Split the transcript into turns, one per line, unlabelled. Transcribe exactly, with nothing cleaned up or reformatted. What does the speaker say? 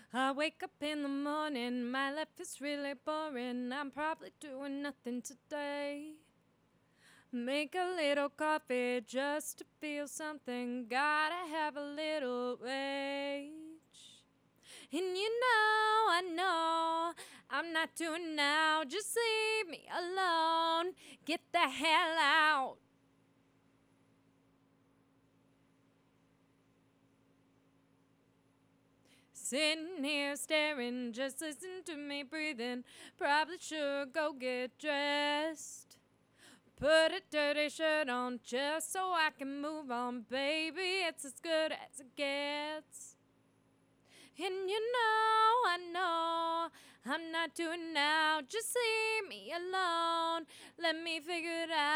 I wake up in the morning, my life is really boring. I'm probably doing nothing today. Make a little coffee just to feel something. Gotta have a little rage. And you know, I know I'm not doing now. Just leave me alone. Get the hell out. Sitting here staring, just listen to me breathing. Probably should go get dressed. Put a dirty shirt on just so I can move on, baby. It's as good as it gets. And you know, I know I'm not doing now. Just leave me alone. Let me figure it out.